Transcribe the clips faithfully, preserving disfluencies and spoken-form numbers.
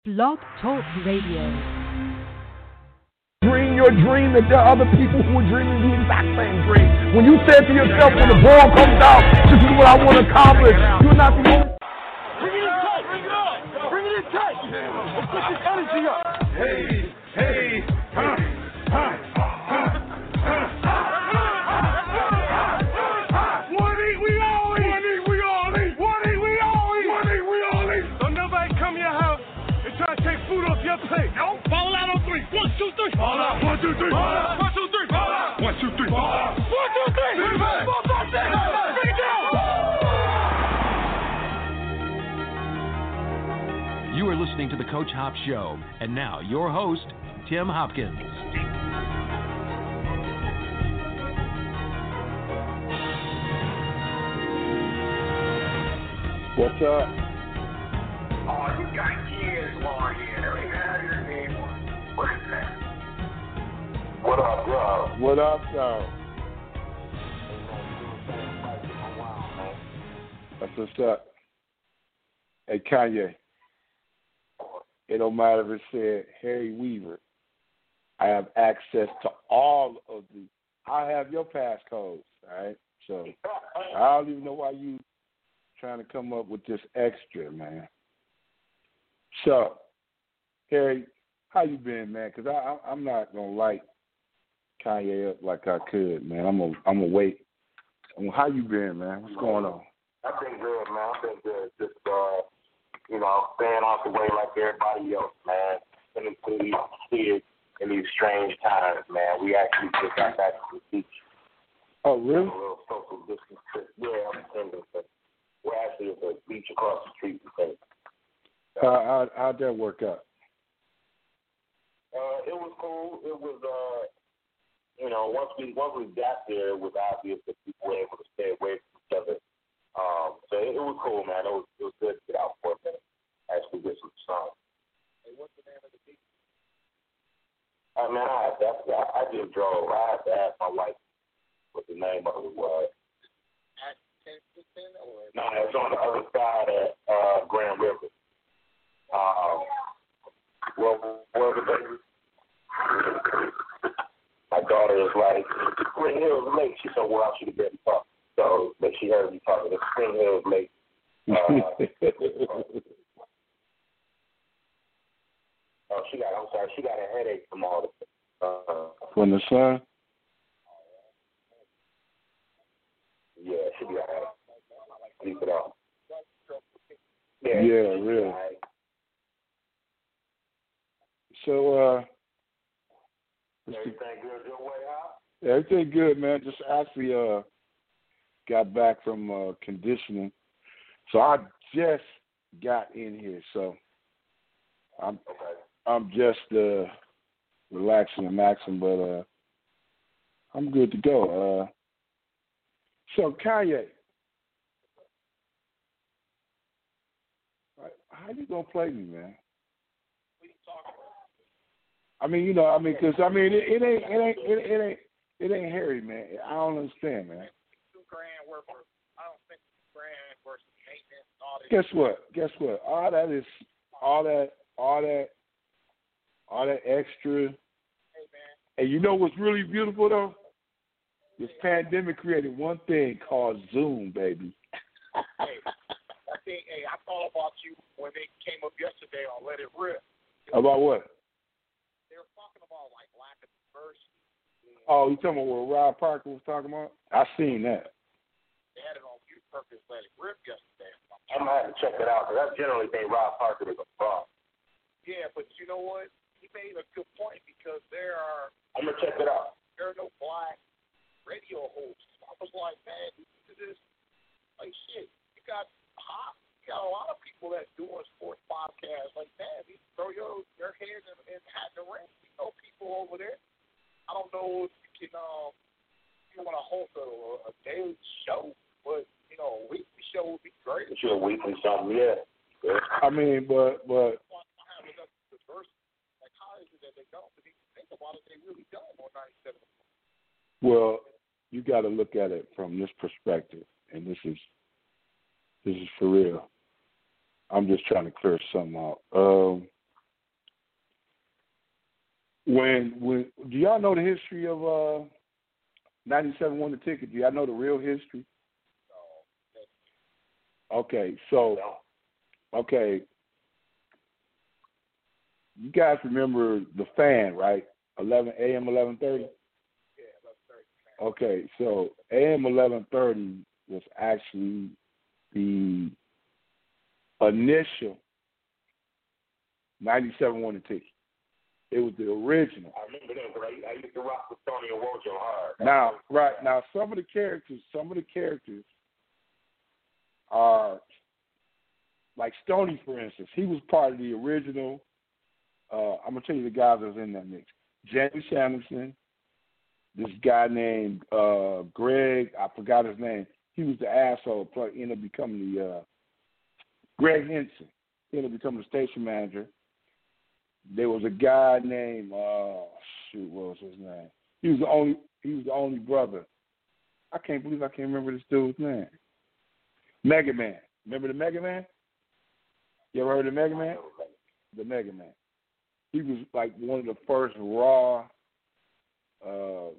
Blog Talk Radio. Dream your dream that there are other people who are dreaming the exact same dream. When you said to yourself, when the ball comes out, this is what I want to accomplish, you're not the only. Bring it in tight. Bring it up. Bring it in tight. Let's put this energy up. Hey, hey, huh, huh, huh, huh. One eat, we all eat. One eat, we all eat. One eat, we all eat. One eat, we all eat. Don't nobody come to your house and try to take food off your plate. No. Fall out on three. One, two, three. Fall out. One, two, three. Fall out. One, two, three. Fall out. One, two, three. Fall out. One, two, three. Four, five, six. Bring it down. You are listening to the Coach Hop Show, and now your host, Tim Hopkins. What's up? Oh, you got kids, Lord, here. Let me have your name. What is that? What up, bro? What up, though? That's what's up. Hey, Kanye. It don't matter if it said Harry Weaver. I have access to all of the. I have your passcodes, all right? So I don't even know why you trying to come up with this extra, man. So, Harry, how you been, man? Because I, I, I'm not gonna light Kanye up like I could, man. I'm gonna, I'm gonna wait. How you been, man? What's going on? I've been good, man. I've been good. Just, uh, you know, staying off the way like everybody else, man. Spending through these kids in these strange times, man. We actually just got back to the beach. Oh, really? A little social distance trip. Yeah, I'm attending. We're actually at the beach across the street. Because, uh, how, how'd that work out? Uh, it was cool. It was, uh, you know, once we once we got there, it was obvious that people were able to stay away from each other. Um, so it, it was cool, man. It was it was good to get out for a minute, actually get some sun. Hey, what's the name of the beach? Uh, man, I have to, I, I just drove. I have to ask my wife what the name of it was. No, it's on the other side of uh, Grand River. Um, well, where was it? My daughter is like, Spring Hills Lake. She said, well, she could barely talk. So, but she heard me talking. It's Spring Hills Lake. Uh, oh, she got, I'm sorry, she got a headache from all the uh, From the sun? Yeah, she be all right. Sleep it off. Yeah, yeah really. Right. So, uh, everything good your way, huh? Everything good, man. Just actually uh, got back from uh, conditioning. So I just got in here. So I'm okay. I'm just uh, relaxing and maxing, but uh, I'm good to go. Uh, so Kanye, how you gonna play me, man? I mean, you know, I mean, because I mean, it, it ain't, it ain't, it, it ain't, it ain't Harry, man. I don't understand, man. Two grand worth of, I don't think two grand worth of maintenance and all that. Guess what? Guess what? All that is, all that, all that, all that extra. Hey, man. And you know what's really beautiful though? This pandemic created one thing called Zoom, baby. Hey, I think, hey, I thought about you when they came up yesterday on Let It Rip. About what? They were talking about like lack of diversity. Oh, you talking about what Rob Parker was talking about? I seen that. They had it on Youth Purpose Let It Rip yesterday. I'm gonna have to check it out because I generally think Rob Parker is a fraud. Yeah, but you know what? He made a good point because there are. I'm gonna check it out. There are no black radio hosts. I was like, man, this is like shit. You got hot. You got a lot of people that's doing sports podcasts. Like, man, you throw your your head in, in hat in the ring. You know people over there. I don't know if you can um you want to host a, a daily show, but you know a weekly show would be great. It's your weekly something, yeah. yeah. I mean, but but. Have enough diversity. Like, how is it that they don't? But if you think about it, they really don't on ninety-seven. Well, you got to look at it from this perspective, and this is this is for real. I'm just trying to clear something out. Um, when when do y'all know the history of uh ninety-seven won the ticket? Do y'all know the real history? Okay, so okay, you guys remember the Fan, right? Eleven A M eleven thirty. Okay, so A M eleven thirty was actually the initial ninety-seven won the ticket. It was the original. I remember that, but I, I used to rock with Tony and Wojo hard. Now, right now, some of the characters, some of the characters are like Stoney, for instance. He was part of the original. Uh, I'm gonna tell you the guys that was in that mix. Jamie Shamilton, this guy named uh, Greg, I forgot his name. He was the asshole. Probably ended up becoming the uh, Greg Henson. He ended up becoming the station manager. There was a guy named uh, shoot, what was his name? He was the only. He was the only brother. I can't believe I can't remember this dude's name. Mega Man. Remember the Mega Man? You ever heard of Mega Man? The Mega Man. He was like one of the first raw. Uh,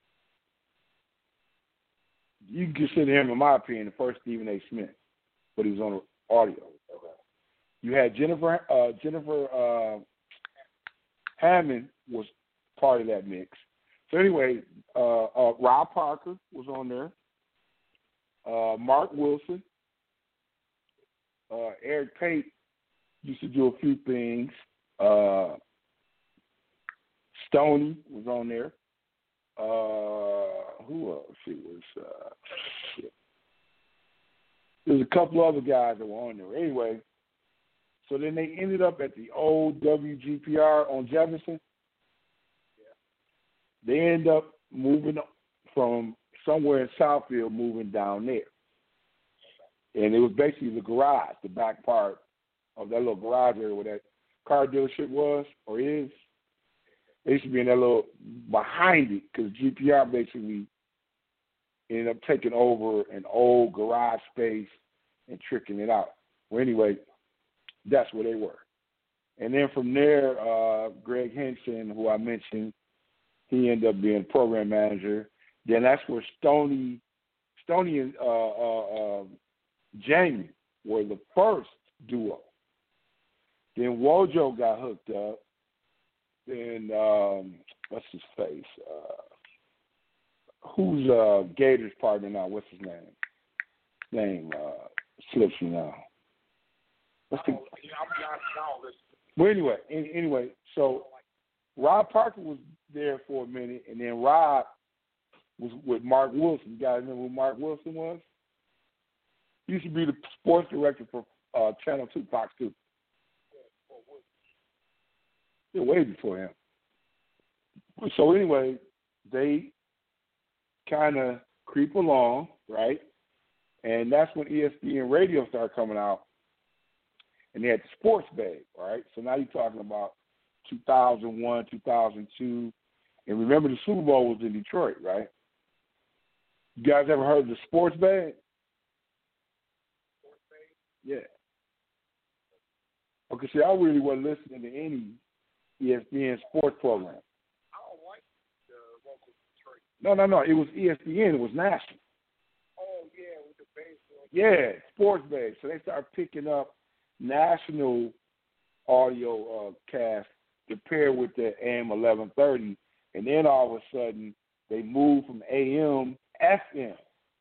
you can consider him, in my opinion, the first Stephen A. Smith, but he was on audio. You had Jennifer. Uh, Jennifer uh, Hammond was part of that mix. So anyway, uh, uh, Rob Parker was on there. Uh, Mark Wilson. Uh, Eric Pate used to do a few things. Uh, Stoney was on there. Uh, who else? It was. Uh, shit. There's a couple other guys that were on there. Anyway, so then they ended up at the old W G P R on Jefferson. Yeah. They ended up moving from somewhere in Southfield, moving down there. And it was basically the garage, the back part of that little garage area where that car dealership was or is. They used to be in that little behind it because G P R basically ended up taking over an old garage space and tricking it out. Well, anyway, that's where they were. And then from there, uh, Greg Henson, who I mentioned, he ended up being program manager. Then that's where Stoney, Stoney and uh, uh, uh, Jamie were the first duo. Then Wojo got hooked up. Then um, what's his face? Uh, who's uh, Gator's partner now? What's his name? Name uh, slips me now. What's the... Well, anyway, anyway, so Rob Parker was there for a minute, and then Rob was with Mark Wilson. You guys remember who Mark Wilson was? He used to be the sports director for uh, Channel two, Fox two. Yeah, way before him. So anyway, they kind of creep along, right? And that's when E S P N Radio started coming out. And they had the sports bag, right? So now you're talking about two thousand one, two thousand two. And remember the Super Bowl was in Detroit, right? You guys ever heard of the sports bag? Sports bag? Yeah. Okay, see, I really wasn't listening to any E S P N sports program. I don't like the local Detroit. No, no, no. It was E S P N. It was national. Oh, yeah, with the baseball. Yeah, sports bag. So they started picking up national audio uh, cast to pair with the A M eleven thirty, and then all of a sudden they moved from A M F M,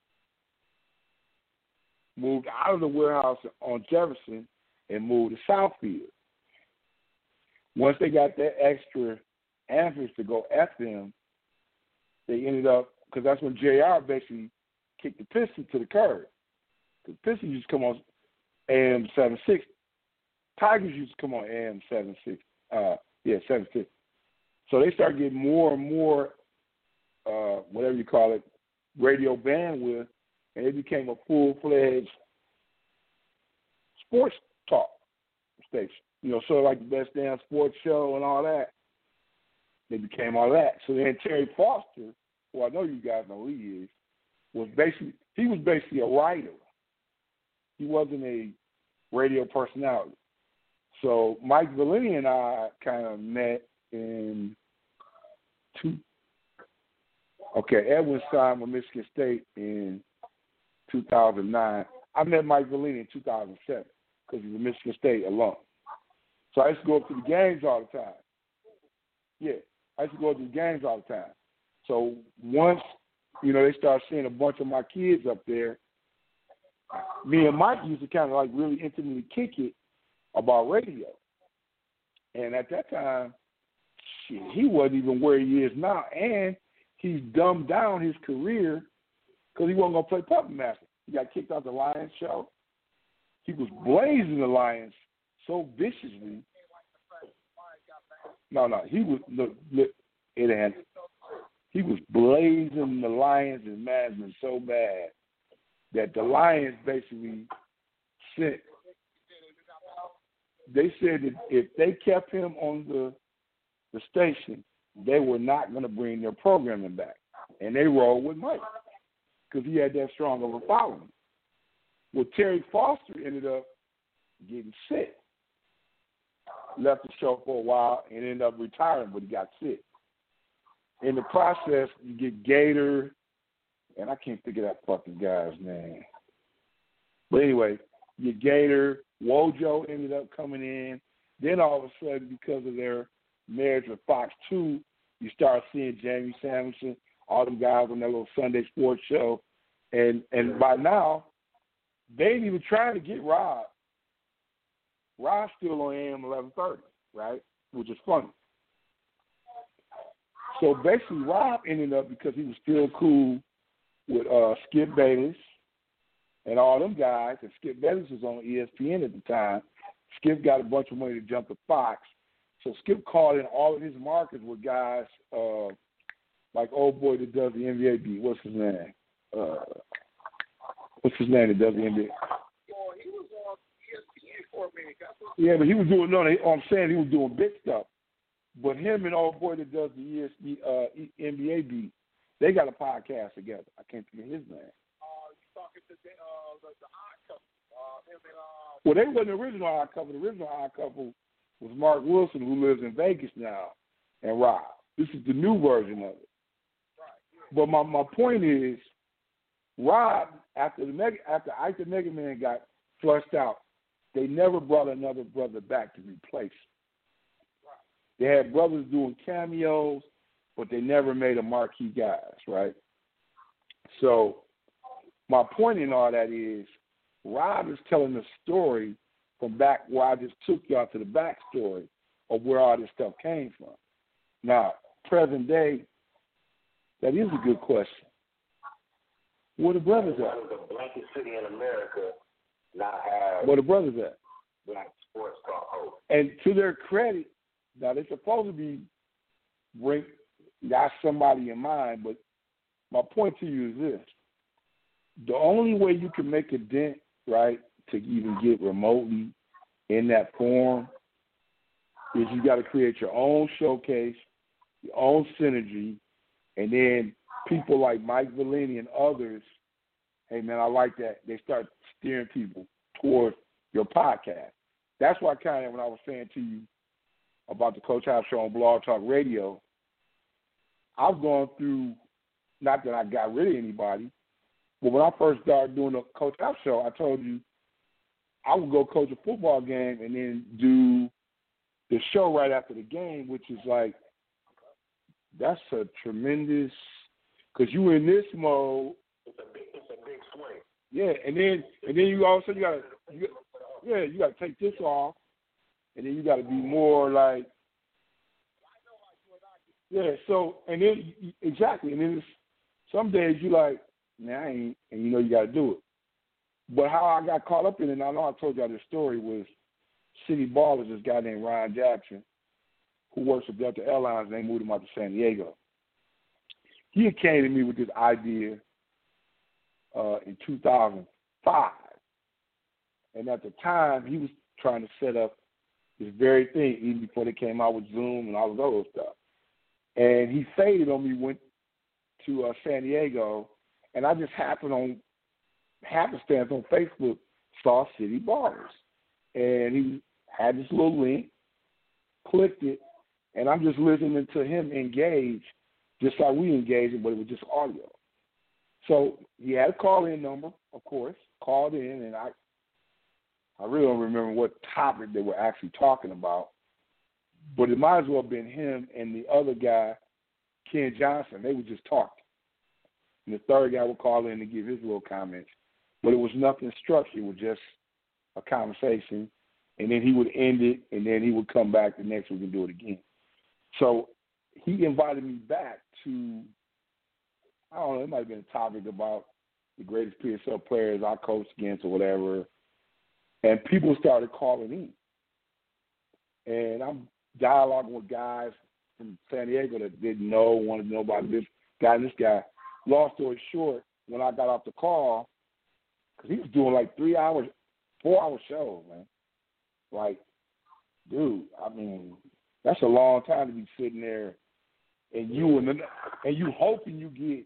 moved out of the warehouse on Jefferson and moved to Southfield. Once they got that extra amperage to go F M, they ended up, because that's when J R basically kicked the Pistons to the curb. The Pistons used to come on A M seven sixty. Tigers used to come on A M seven sixty. Uh, yeah, seven sixty. So they started getting more and more, uh, whatever you call it, radio bandwidth, and it became a full-fledged sports talk station. You know, sort of like the Best Damn Sports Show and all that. They became all that. So then Terry Foster, who I know you guys know who he is, was basically, he was basically a writer. He wasn't a radio personality. So Mike Valeni and I kind of met in two. Okay, Edwin signed with Michigan State in two thousand nine. I met Mike Vellini in two thousand seven because he's a Michigan State alum. So I used to go up to the games all the time. Yeah, I used to go to the games all the time. So once, you know, they started seeing a bunch of my kids up there, me and Mike used to kind of like really intimately kick it about radio. And at that time, shit, he wasn't even where he is now. And he's dumbed down his career because he wasn't going to play Puppet Master. He got kicked out the Lions show. He was blazing the Lions so viciously. No, no, he was, look, look, it had, he was blazing the Lions and management so bad that the Lions basically sent, they said that if they kept him on the the station, they were not going to bring their programming back. And they rolled with Mike because he had that strong of a following. Well, Terry Foster ended up getting sick. Left the show for a while and ended up retiring, but he got sick. In the process, you get Gator, and I can't think of that fucking guy's name. But anyway, you get Gator, Wojo ended up coming in. Then all of a sudden, because of their marriage with Fox two, you start seeing Jamie Samuelson, all them guys on that little Sunday sports show. And and by now, they ain't even trying to get Rob. Rob's still on A M eleven thirty, right? Which is funny. So basically, Rob ended up, because he was still cool with uh, Skip Bayless and all them guys, and Skip Bayless was on E S P N at the time. Skip got a bunch of money to jump to Fox. So Skip called in all of his markets with guys uh, like old boy that does the N B A beat. What's his name? Uh, what's his name that does the N B A? Oh, he was on E S P N for a minute. Yeah, but he was doing, no, I'm saying he was doing big stuff. But him and old boy that does the E S P N, uh, N B A beat, they got a podcast together. I can't think of his name. Uh, you talking to the, uh, the, the Odd Couple. Uh, him and, uh, well, they wasn't the original Odd Couple. The original Odd Couple was Mark Wilson, who lives in Vegas now, and Rob. This is the new version of it. Right, yeah. But my, my point is, Rob, after the Mega, after Ike the Mega Man got flushed out, they never brought another brother back to replace him. They had brothers doing cameos, but they never made a marquee guys, right? So my point in all that is, Rob is telling the story from back where I just took y'all to the backstory of where all this stuff came from. Now, present day, that is a good question. Where the brothers at? The blankest city in America not have Where the brothers at? black sports talk host. And to their credit, now they're supposed to be bring got somebody in mind, but my point to you is this: the only way you can make a dent, right, to even get remotely in that form is you got to create your own showcase, your own synergy, and then people like Mike Vellini and others, hey, man, I like that. They start steering people towards your podcast. That's why kind of when I was saying to you about the Coach House Show on Blog Talk Radio, I've gone through, not that I got rid of anybody, but when I first started doing the Coach House Show, I told you I would go coach a football game and then do the show right after the game, which is like, that's a tremendous, because you in this mode. It's a big, it's a big swing. Yeah, and then and then you also you gotta, you, yeah, you gotta take this off, and then you gotta be more like, yeah. So and then exactly, and then it's, some days you like, man, I ain't, and you know you gotta do it. But how I got caught up in it, and I know I told y'all this story, was City Ballers, this guy named Ryan Jackson, who works for Delta Airlines, and they moved him out to San Diego. He had came to me with this idea uh, in two thousand five. And at the time, he was trying to set up this very thing, even before they came out with Zoom and all of those stuff. And he faded on me, went to uh, San Diego, and I just happened on, happenstance on Facebook, saw City Ballers. And he had this little link, clicked it, and I'm just listening to him engage just like we engaged it, but it was just audio. So he had a call-in number, of course, called in, and I I really don't remember what topic they were actually talking about, but it might as well have been him and the other guy, Ken Johnson. They were just talking. And the third guy would call in to give his little comments, but it was nothing structured. It was just a conversation, and then he would end it, and then he would come back the next week and do it again. So he invited me back to, I don't know, it might have been a topic about the greatest P S L players I coached against or whatever, and people started calling in. And I'm dialoguing with guys from San Diego that didn't know, wanted to know about this guy and this guy. Long story short, when I got off the call, because he was doing like three hours, four-hour shows, man. Like, dude, I mean, that's a long time to be sitting there and you and, and you hoping you get,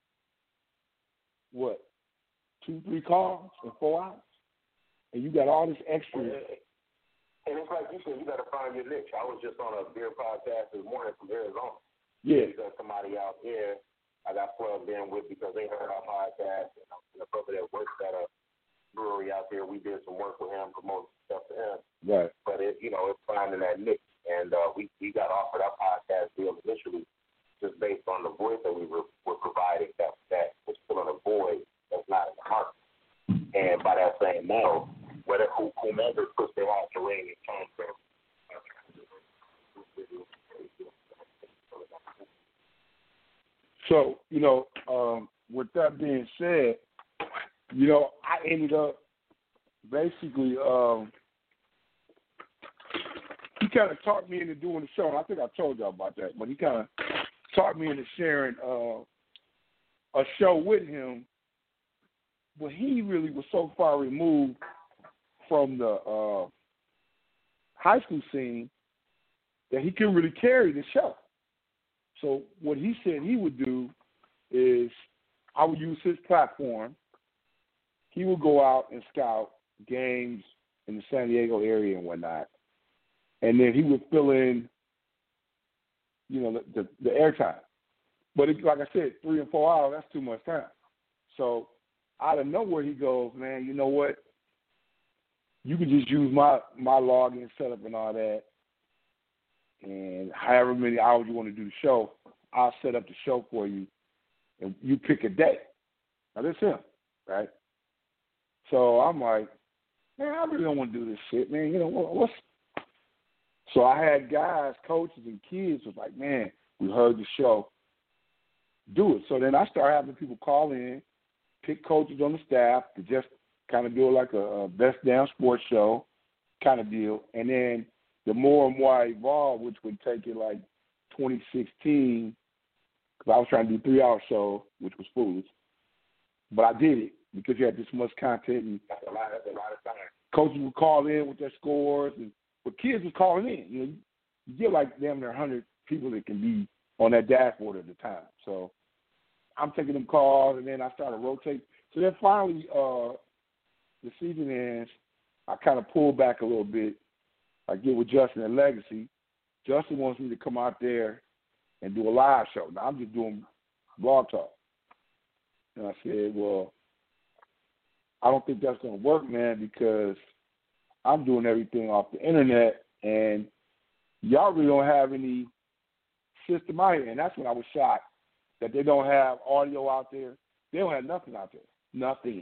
what, two, three calls in four hours? And you got all this extra. And it's like you said, you got to find your niche. I was just on a beer podcast this morning from Arizona. Yeah. Because somebody out there I got plugged in with because they heard our podcast. And the brother that works at a brewery out there, we did some work with him, promoting stuff to him. Right. But, it, you know, it's finding that niche. And uh, we, we got offered our podcast deal initially just based on the voice that we were, were providing that, that was filling a void that's not in the market. And by that saying no, whatever, whomever puts their hat in the ring in terms of So, you know, um, with that being said, you know, I ended up basically, um, he kind of talked me into doing the show. And I think I told y'all about that, but he kind of talked me into sharing uh, a show with him. But he really was so far removed from the uh, high school scene that he couldn't really carry the show. So what he said he would do is I would use his platform. He would go out and scout games in the San Diego area and whatnot. And then he would fill in, you know, the, the, the airtime. But it, like I said, three and four hours, that's too much time. So out of nowhere he goes, man, you know what? You can just use my, my login setup and all that. And however many hours you want to do the show, I'll set up the show for you, and you pick a day. Now, that's him, right? So I'm like, man, I really don't want to do this shit, man. You know, what's... So I had guys, coaches, and kids was like, man, we heard the show. Do it. So then I started having people call in, pick coaches on the staff to just kind of do like a, a best damn sports show kind of deal. And then the more and more I evolved, which would take it like twenty sixteen, because I was trying to do three-hour shows, which was foolish. But I did it because you had this much content. And that's a lot, that's a lot of time. Coaches would call in with their scores, and but kids was calling in. You know, you get like damn near one hundred people that can be on that dashboard at the time. So I'm taking them calls, and then I started rotating. So then finally, uh, the season ends. I kind of pulled back a little bit. I get with Justin at Legacy. Justin wants me to come out there and do a live show. Now, I'm just doing blog talk. And I said, well, I don't think that's going to work, man, because I'm doing everything off the internet, and y'all really don't have any system out here. And that's when I was shocked that they don't have audio out there. They don't have nothing out there. Nothing.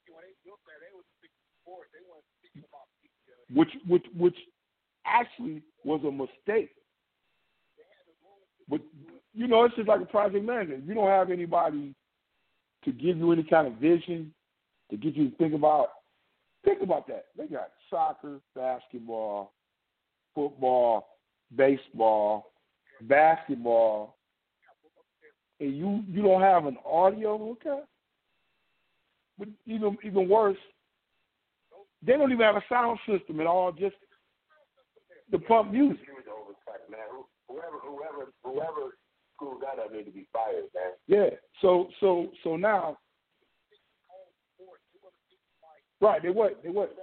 Which, which, which actually was a mistake. But, you know, it's just like a project manager. If you don't have anybody to give you any kind of vision, to get you to think about, think about that. They got soccer, basketball, football, baseball, basketball, and you, you don't have an audio, okay? But even even worse, they don't even have a sound system at all, just the pump music. Man, whoever, whoever, whoever screwed that up need to be fired, man. Yeah. So, so, so now, right? They what? They what?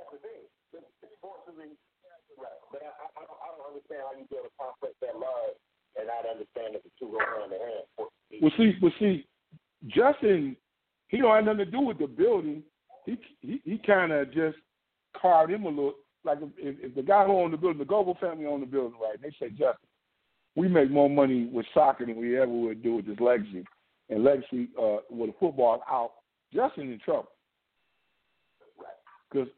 Right. But I, I, don't, I don't understand how you build a complex that large and not understand that the two go hand in hand. Well, see, well, see, Justin, he don't have nothing to do with the building. He he, he kind of just carved him a little. Like if, if the guy who owned the building, the Goble family owned the building, right? They say, Justin, we make more money with soccer than we ever would do with this Legacy. And Legacy, uh, with the football out, Justin in trouble. Because,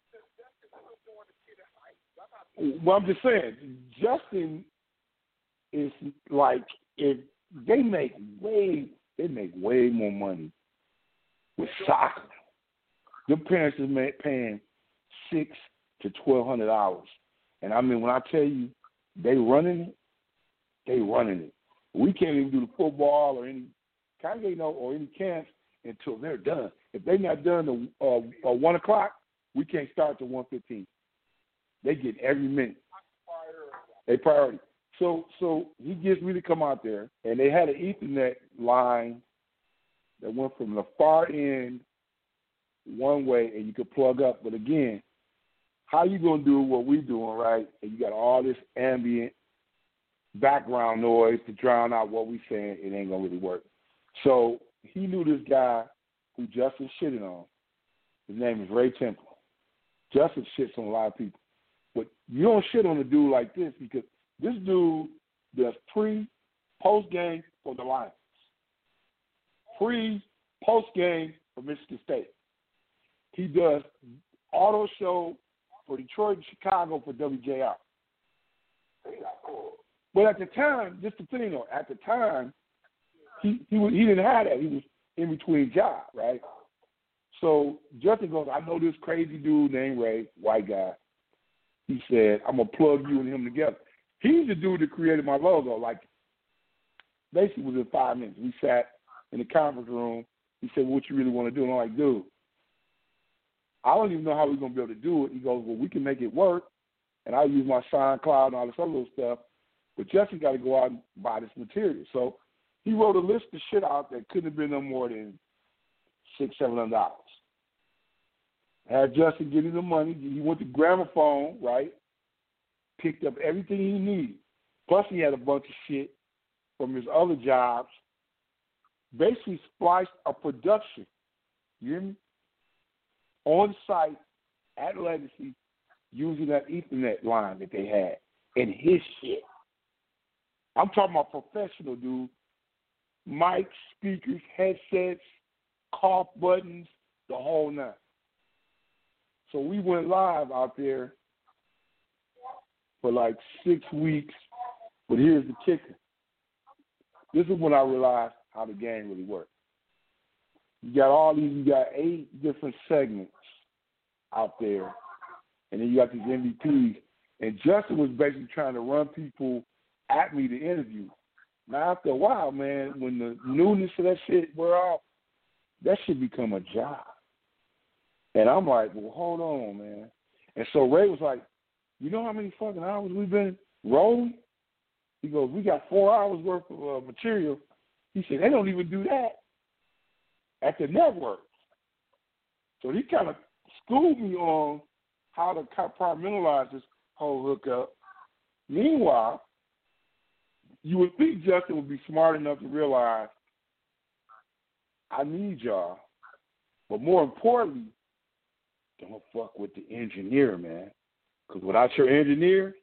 well, I'm just saying, Justin is like, if they make way, they make way more money with soccer. The parents is paying six to twelve hundred dollars, and I mean, when I tell you they running it, they running it. We can't even do the football or any kind of, you know, or any camps until they're done. If they're not done at uh, uh, one o'clock, we can't start till one fifteen. They get every minute. They priority. So, so he gets me to come out there, and they had an Ethernet line that went from the far end one way, and you could plug up. But again, how you gonna do what we doing, right? And you got all this ambient background noise to drown out what we saying. It ain't gonna really work. So he knew this guy who Justin shitted on. His name is Ray Temple. Justin shits on a lot of people, but you don't shit on a dude like this because this dude does pre, post game for the Lions, pre, post game for Michigan State. He does auto show for Detroit and Chicago for W J R. But at the time, just the thing though, at the time, he he, was, he didn't have that. He was in between jobs, right? So Justin goes, I know this crazy dude named Ray, white guy. He said, I'm going to plug you and him together. He's the dude that created my logo. Like, basically within five minutes. We sat in the conference room. He said, what you really want to do? And I'm like, dude, I don't even know how we're going to be able to do it. He goes, well, we can make it work, and I use my SoundCloud and all this other little stuff, but Justin got to go out and buy this material. So he wrote a list of shit out that couldn't have been no more than six, seven hundred dollars. Had Justin give him the money. He went to Gramophone, right? Picked up everything he needed. Plus, he had a bunch of shit from his other jobs. Basically, spliced a production. You hear me? On site at Legacy, using that Ethernet line that they had and his shit. I'm talking about professional, dude. Mics, speakers, headsets, cough buttons, the whole nine. So we went live out there for like six weeks, but here's the kicker. This is when I realized how the game really works. You got all these, you got eight different segments out there, and then you got these M V Ps. And Justin was basically trying to run people at me to interview. Now, after a while, man, when the newness of that shit wear off, that should become a job. And I'm like, well, hold on, man. And so Ray was like, you know how many fucking hours we've been rolling? He goes, we got four hours worth of uh, material. He said, they don't even do that at the network. So he kind of schooled me on how to compartmentalize this whole hookup. Meanwhile, you would think Justin would be smart enough to realize I need y'all. But more importantly, don't fuck with the engineer, man. Because without your engineer,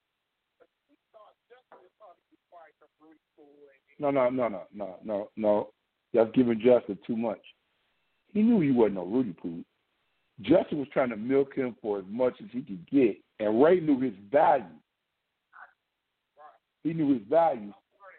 no, no, no, no, no, no, no. That's giving Justin too much. He knew he wasn't no Rudy Poo. Justin was trying to milk him for as much as he could get, and Ray knew his value. He knew his value.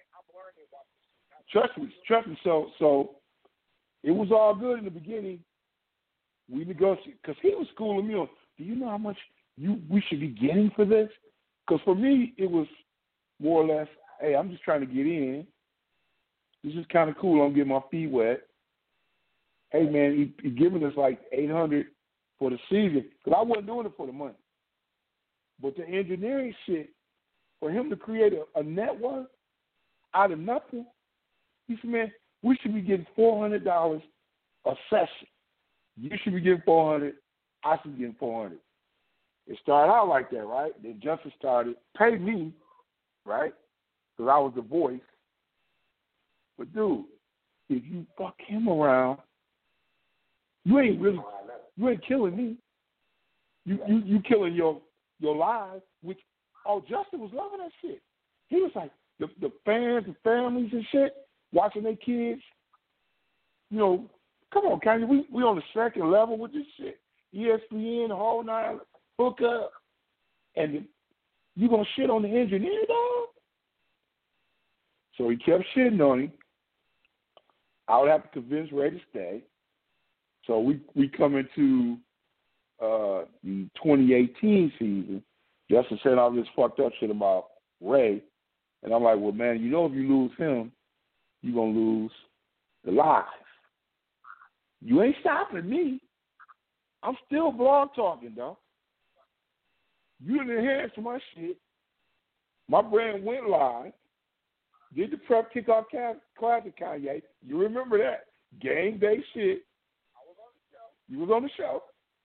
Trust me, trust me. So, so it was all good in the beginning. We negotiated because he was schooling me on. Do you know how much you we should be getting for this? Because for me, it was more or less, hey, I'm just trying to get in. This is kind of cool. I'm getting my feet wet. Hey, man, he, he giving us like eight hundred for the season because I wasn't doing it for the money. But the engineering shit, for him to create a, a network out of nothing, he said, man, we should be getting four hundred dollars a session. You should be getting four hundred dollars. I should be getting four hundred dollars. It started out like that, right? Then Justin started, pay me, right? Because I was the voice. But, dude, if you fuck him around, you ain't really, you ain't killing me. You you you killing your your lives. Which oh, Justin was loving that shit. He was like the the fans, the families and shit, watching their kids. You know, come on, Kanye, we we on the second level with this shit. E S P N, the whole nine, hook up, and you gonna shit on the engineer, dog? So he kept shitting on him. I would have to convince Ray to stay. So we we come into uh, the twenty eighteen season. Justin said all this fucked up shit about Ray, and I'm like, well, man, you know if you lose him, you're gonna lose the live. You ain't stopping me. I'm still blog talking, though. You didn't enhance my shit. My brand went live. Did the prep kickoff classic, Kanye. You remember that. Game day shit. You was on the show.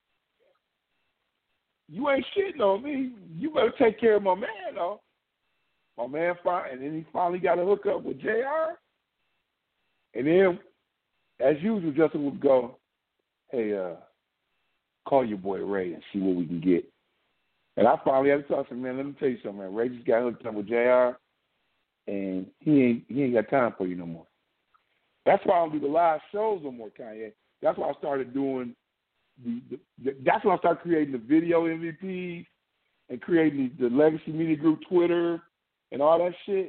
You ain't shitting on me. You better take care of my man, though. My man, finally, and then he finally got a hook up with J R. And then, as usual, Justin would go, hey, uh, call your boy Ray and see what we can get. And I finally had to talk to him, man, let me tell you something, man. Ray just got hooked up with J R, and he ain't he ain't got time for you no more. That's why I don't do the live shows no more, Kanye. That's why I started doing the, the, the that's why I started creating the video M V Ps and creating the, the Legacy Media Group Twitter and all that shit.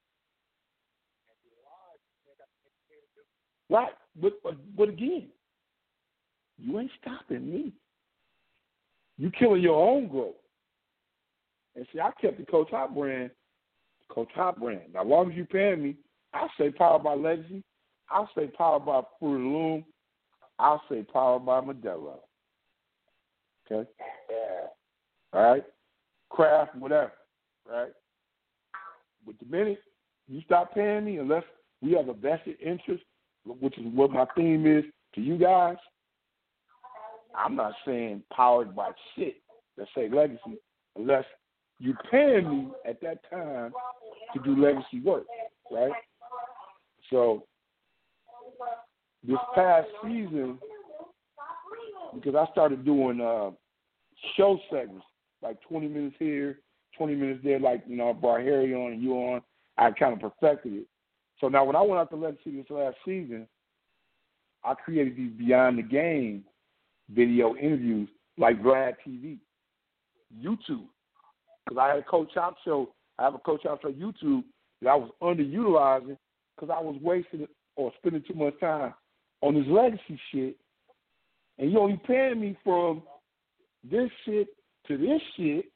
Right, but, but but again, you ain't stopping me. You killing your own growth. And see, I kept the Coach Hop brand, Coach Hop brand. Now, as long as you paying me, I'll say powered by Legacy. I'll say powered by Fruit of the Loom. I'll say powered by Modelo. Okay? Yeah. All right? Craft, whatever. Right? But the minute you stop paying me, unless we have a vested interest, which is what my theme is to you guys, I'm not saying powered by shit that say Legacy, unless you paying me at that time to do Legacy work, right? So this past season, because I started doing uh, show segments, like twenty minutes here, twenty minutes there, like, you know, I brought Harry on and you on, I kind of perfected it. So now when I went out to Legacy this last season, I created these Beyond the Game video interviews like Vlad T V, YouTube. Because I had a Coach Hop show, I have a Coach Hop show YouTube that I was underutilizing because I was wasting or spending too much time on this Legacy shit. And you only paying me from this shit to this shit.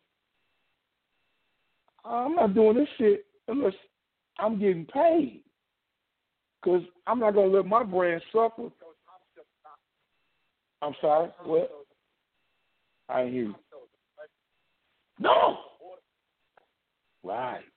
I'm not doing this shit unless I'm getting paid. Because I'm not going to let my brand suffer. I'm sorry, what? I didn't hear you. No! Right.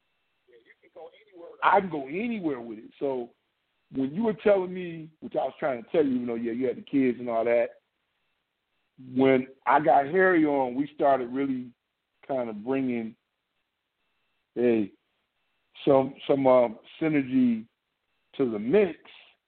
I can go anywhere with it. So when you were telling me, which I was trying to tell you, you know, yeah, you had the kids and all that, when I got Harry on, we started really kind of bringing hey, some some um, synergy to the mix.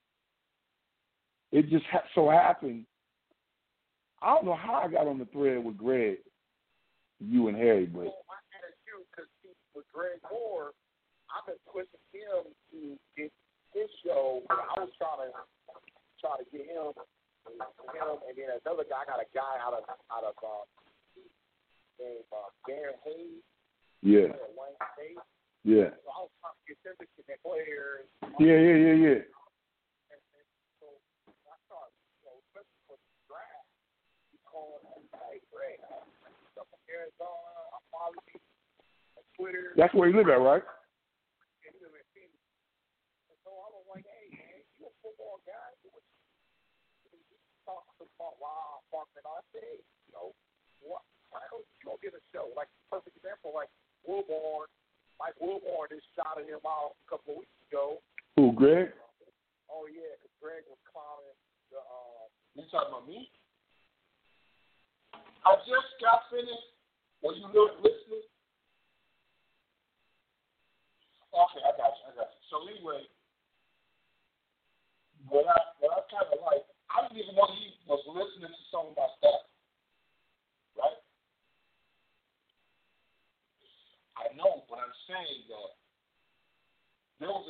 It just ha- so happened. I don't know how I got on the thread with Greg, you and Harry, but. Well, I had you because with Greg Moore, I've been pushing him to get his show. I was trying to try to get him, him, and then another guy. I got a guy out of out of uh, named uh, Darren Hayes. Yeah. Wayne State. Yeah. So I was trying to get them to connect players. Yeah, yeah, yeah, yeah. And, and so I started, you know, especially for the draft, he called me, hey, Greg, I'm from Arizona. I follow you on Twitter. That's where you live at, right? And he live in Phoenix. And so I was like, hey, man, you a football guy? You talk about wow, fuck, and I said, hey, you know, what? Why don't you go get a show? Like, perfect example, like Wilborn. Mike Wilborn just shouted him out a couple of weeks ago. Who, Greg? Oh, yeah, because Greg was clowning the. Uh, you talking about me? I just got finished. Were you listening? Okay, I got you. I got you. So, anyway,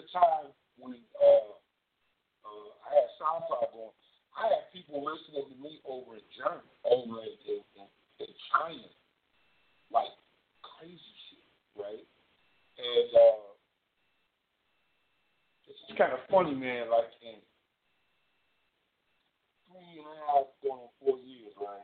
time when uh, uh, I had SoundCloud going, I had people listening to me over in Germany, over in, in, in China, like crazy shit, right? And uh, it's kind of funny, man. Like in three and a half, going on four years, right?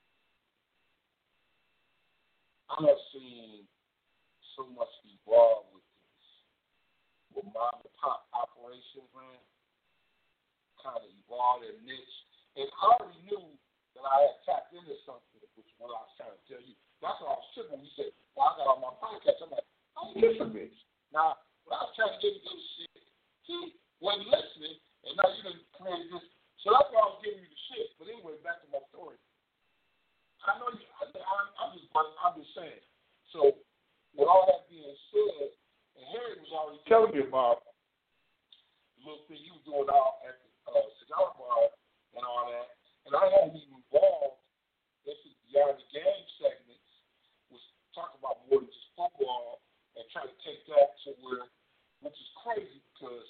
I have seen so much evolve with this, with mom and pop operations, man. Kind of evolved and niche, and I already knew that I had tapped into something, which is what I was trying to tell you. That's why I was tripping when you said, well, I got on my podcast. I'm like, I'm different, bitch. Now, when I was trying to get into this shit, he wasn't listening, and now you done created this. So that's why I was giving you the shit. But anyway, back to my story. I know you, I, I'm, I'm just, I'm just saying. So, with all that being said, and Harry was already telling me about the little thing he was doing out at the uh, cigar bar and all that, and I hadn't even involved. This is Beyond the Game segments, was talking about more than just football and trying to take that to where, which is crazy because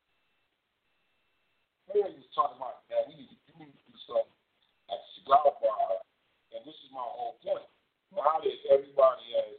Harry was talking about, man, we need to, we need to do something at the cigar bar, and this is my whole point. Now that everybody has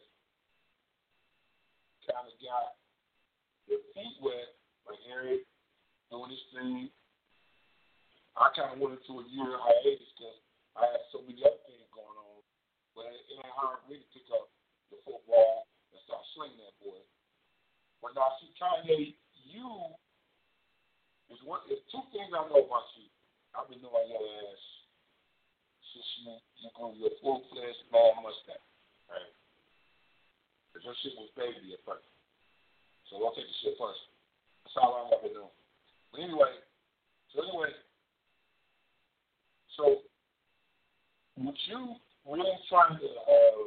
kind of got their feet wet, like Harry doing this thing, I kind of went into a year hiatus because I had so many other things going on. But it, it ain't hard for me to pick up the football and start slinging that boy. But now, see, Kanye, you is one. There's two things I know about you. I've been knowing your ass since you you grew your full-fledged man mustache, right? Because your shit was baby at first. So I'll take the shit first. That's all I've ever known. But anyway, so anyway. So, with you really trying to uh,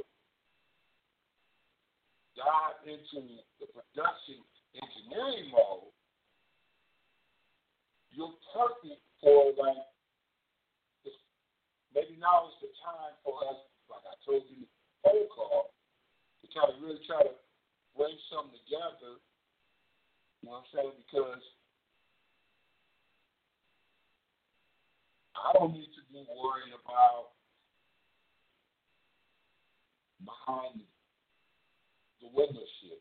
dive into the production engineering mode, you're perfect for, like, maybe now is the time for us, like I told you, phone call, to kind of really try to bring something together, you know what I'm saying, because I don't need to be worried about behind the window shit.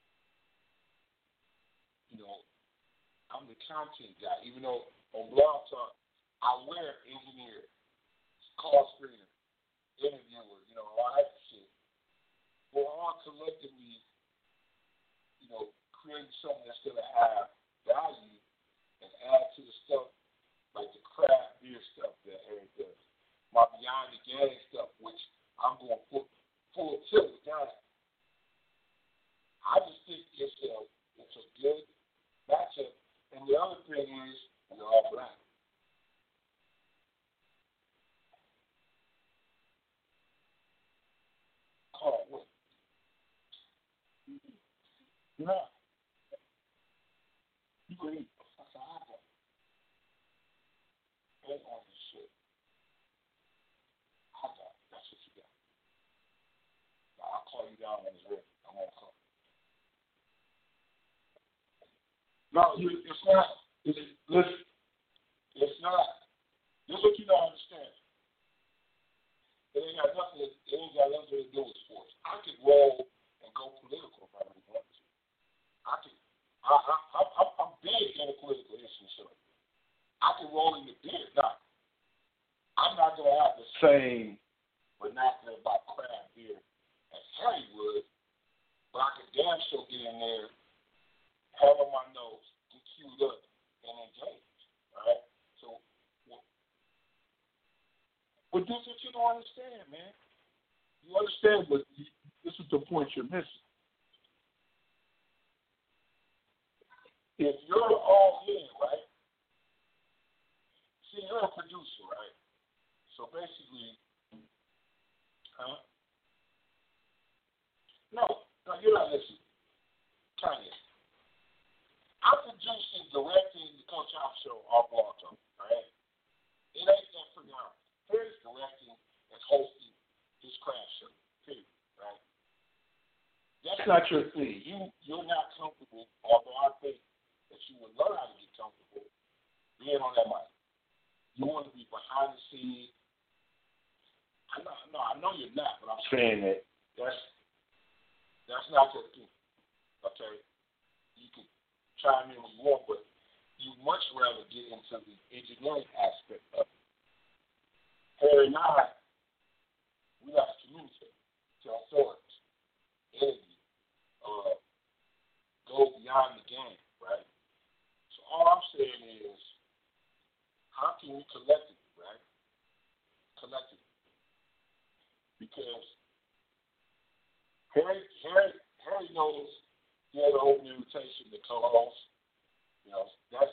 You know, I'm the content guy. Even though on Blog Talk, I wear engineer, call screener, interviewer, you know, all that shit. We're all collectively, you know, creating something that's going to have value and add to the stuff like the craft beer stuff that Eric does. My Beyond the Game stuff, which I'm going full, full tilt with that. I just think it's a, it's a good matchup. And the other thing is, we're all black. Oh, wait. You know, you can eat. That's how I go. On this shit. I got it. That's what you got. Now, I'll call you down when it's ready. I'm going to call. No, it's not. It's, listen, it's not. This is what you don't understand. It ain't got nothing. It ain't got nothing to do with sports. I could roll and go political if I really want to. I can. I, I, I, I'm big in the political issue, so I can roll in the beer. Now, I'm not going to have the same vernacular about craft beer as Harry would, but I can damn sure get in there, have on my nose, get queued up, and engage. All right? So, but this is what you don't understand, man. You understand, but this is the point you're missing. If you're all in, right? See, you're a producer, right? So basically, huh? No, no, you're not listening. Kanye. I'm producing, directing the Coach Hop Show off Blog Talk, right? It ain't that freaking hard. Harry's directing and hosting his craft show, period, right? That's not your thing. You, you're not comfortable, although I think in on that mic. You want to be behind the scenes. I know, no, I know you're not, but I'm saying that that's that's not your thing. Okay, you can chime in when you want, but you much rather get into the engineering aspect of it. Harry and I, we have to communicate, tell stories, interview, uh, go beyond the game, right? So all I'm saying is, how can we collectively, right? Collectively. Because Harry, Harry, Harry knows he had an open invitation to co-host. You know, that's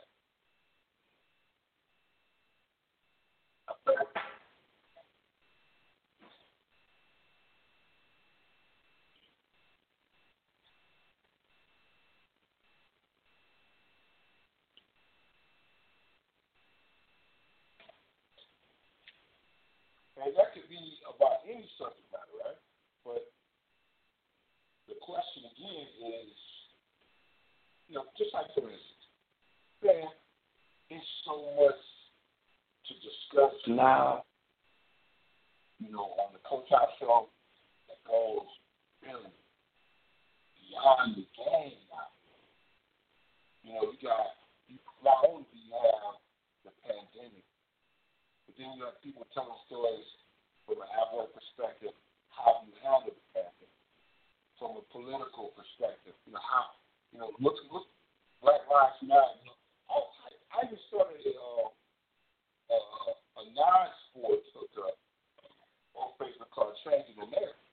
and that could be about any subject matter, right? But the question again is, you know, just like for instance, man, there's so much to discuss now, you know, on the Coach Hop Show that goes really beyond the game now. You know, you got, you, not only do you have the pandemic, but then you have people telling stories from an athletic perspective, how you handle the pandemic, from a political perspective, you know, how, you know, look, look, Black Lives Matter, you know, all, I, I just started a, uh, uh, a non-sports hookup on Facebook called Changing America,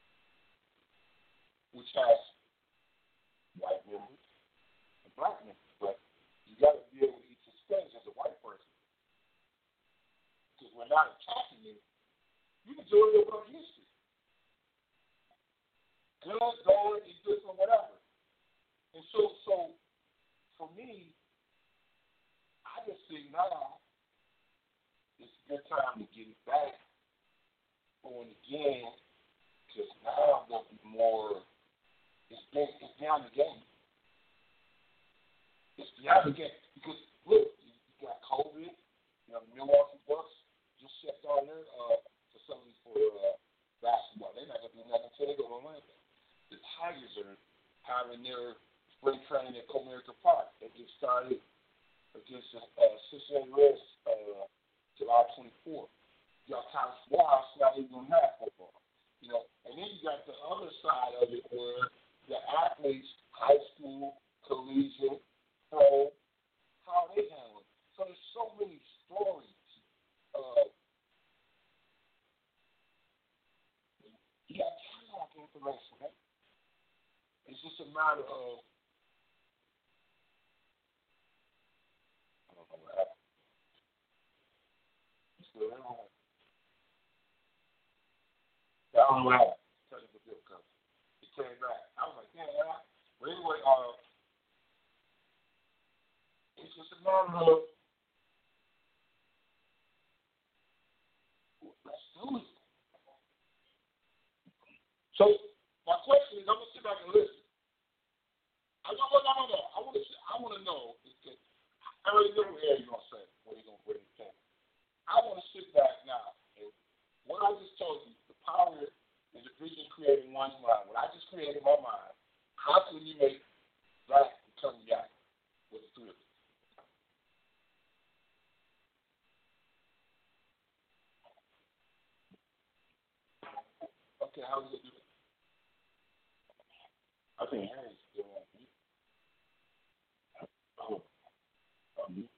which has white members and black members, but you got to be able to eat your space as a white person. Because we're not attacking you. You can do it over history. Good, going, indifferent, whatever. And so, so for me, I just think now it's a good time to get it back going again, because now there'll be more. It's, been, it's beyond the game. It's beyond the game. Because, look, you, you got COVID, you know, the Milwaukee Bucks just shut down their uh, facility for uh, basketball. They're not going to do nothing until they go to Orlando. The Tigers are having their spring training at Comerica Park. They get started against the uh, Cincinnati Reds uh, July twenty-fourth. You got college football, not even going to have football. You know, and then you got the other side of it where the athletes, high school, collegiate, pro, how they handle it. So there's so many stories. Uh, you got catalog information, right? It's just a matter of, I don't know what happened. Still there? I don't know what happened. Technical difficulty. It came back. I was like, yeah, yeah. But anyway, uh, it's just a matter of, let's do it. So my question is, I'm gonna sit back and listen. I know what I know. I want to. I want to know. I already know what you're gonna say. What you're gonna bring to the I want to sit back now. And what I just told you, the power is the vision creating one's mind. What I just created in my mind. How can you make that become reality with the three of you? Okay, how do you do it? I think Harry's still on mute. Oh, on mute.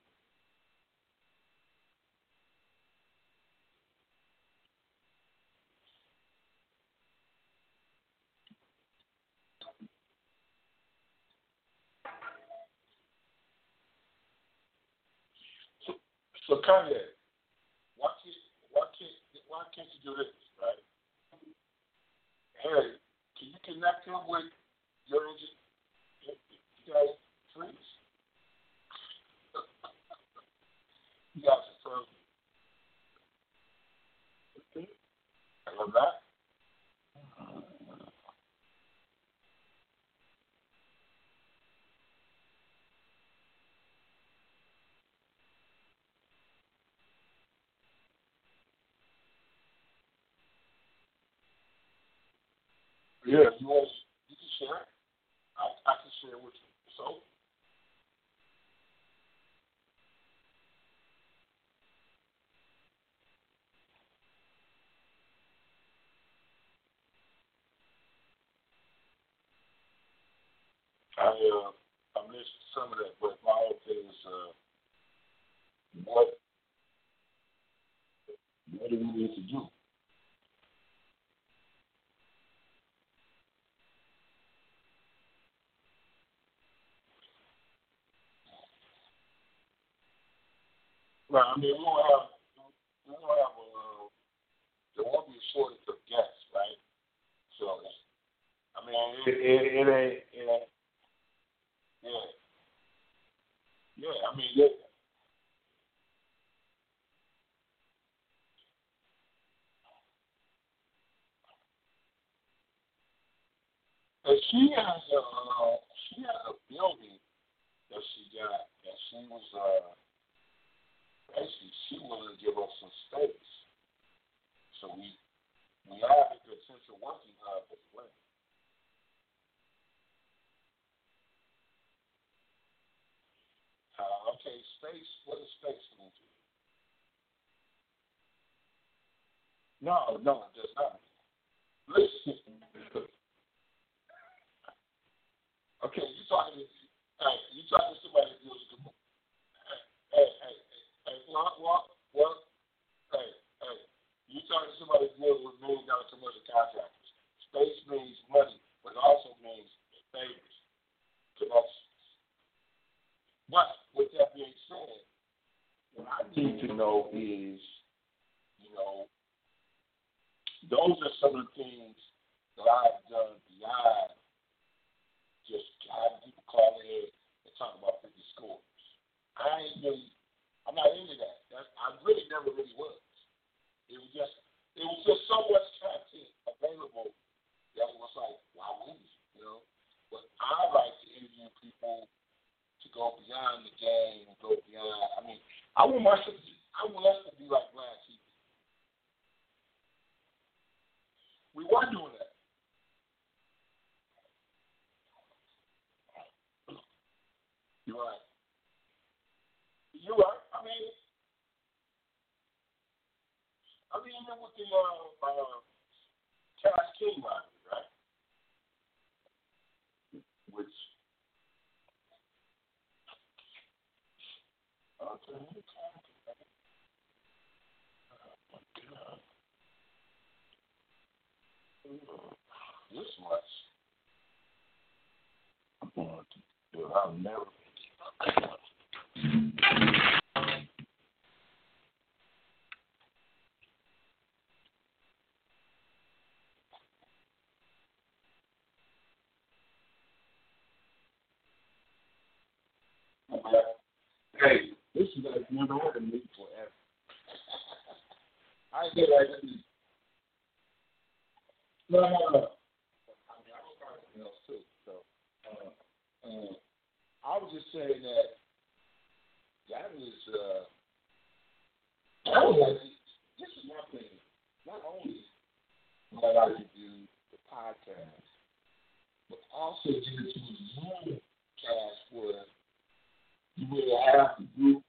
So, so Kanye, why can't why can't why can't you do this, right? Harry, can you connect him with your engine? You guys, please. You guys are frozen. I love that. Yeah, you want you can share it. I I can share with you. So. I uh I missed some of that, but my whole thing is uh what what do we need to do? Right, I mean we won't have we won't have uh there won't be a shortage of guests, right? So I mean it it, it ain't it ain't yeah. Yeah, I mean it, and she has a uh, she has a building that she got that she was uh basically she wanted to give us some space. So we we have a good central working hub as well. Uh, okay, space, what is space going to do? No, no, it does not. Listen. Okay, you talking to hey, you talking to somebody that deals with hey, hey, hey, hey, what, what, what, hey, hey, you talking to somebody that deals with million dollar commercial contractors. Space means money, but it also means favors, connections. But with that being said, what I need to know is, you know, those are some of the things that I've done beyond just having people call in and talk about fifty scores. I ain't really, I'm not into that. That's, I really never really was. It was just, it was just so much content available that it was like, why wouldn't you, you know? But I like to interview people to go beyond the game and go beyond. I mean, I want my, I want us to be like Black T V. We were doing that. You're right. You're right. I mean, I mean, even with the uh, uh, Cash King rivalry, right? Which, okay, this much, I'm going to do it. I'll never. Hey, this is like you know what I mean forever. I get like this. No, no, no. I mean, I was trying something else too. So, uh, uh, I was just saying that that was uh, that was like this is one thing. Not only that I could do the podcast, but also get into a Zoom cast where you will have the group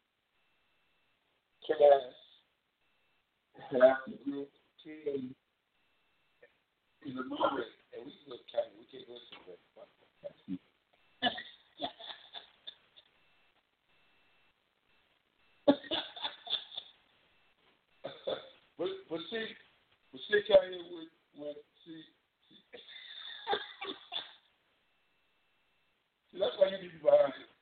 cast, have the group team in the moment, and we can look at it, we can listen to it. but but see, but see, Kanye, with with see, see, see, that's why you need to be behind it.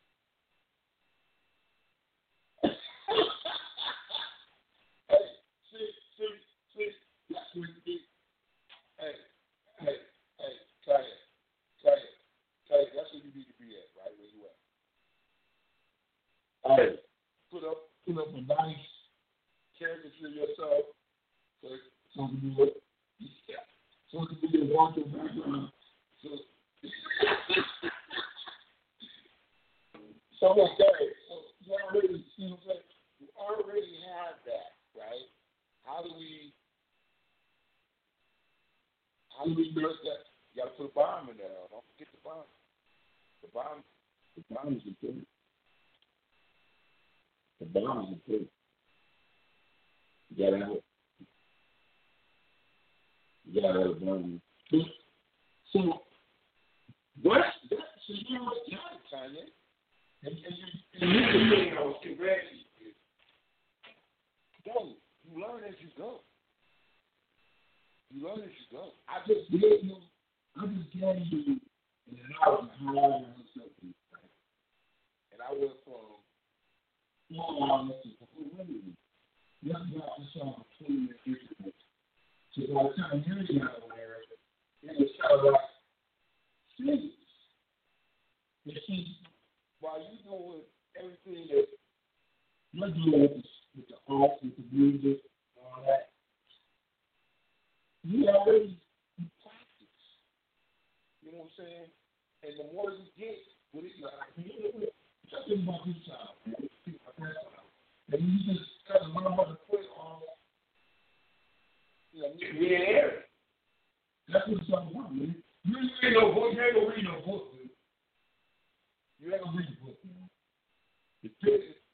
Hey, see, see, see, that's what you need. Hey, hey, hey, Kanye, Kanye, Kanye, that's where you need to be at, right where you at. Hey, put up, put up a nice caricature of yourself, so so it can be what, yeah, so it can be your walking background. So, so okay, so you already, see what I'm saying? You already have that, right? How do we? How do we nurse that? put a bomb in there. Don't forget the bomb. The bomb, the bomb is important. The bomb is important. You gotta have it. You gotta have a bomb. So, what? That's so you know what's got it, Kanye. And, and you, and you can say, I was getting ready. Go. You learn as you go. You learn as you go. I just gave you, I just gave you an hour how I was something. And I went from small hours to full revenue. That's about to solve twenty minute increments. So by the time you got there, it was kind of like six. You see, while you doing everything that you're doing with the, with the arts, with the music, and all that, you already practice. You know what I'm saying? And the more you get with it, you're like, you know, just think about this child, man. Think about that child. And you just kind of learn how to put on, you know, yeah. That's what it's all about, man. You ain't no book, you ain't gonna read no book, dude. You ain't gonna read a book, man. You pick it,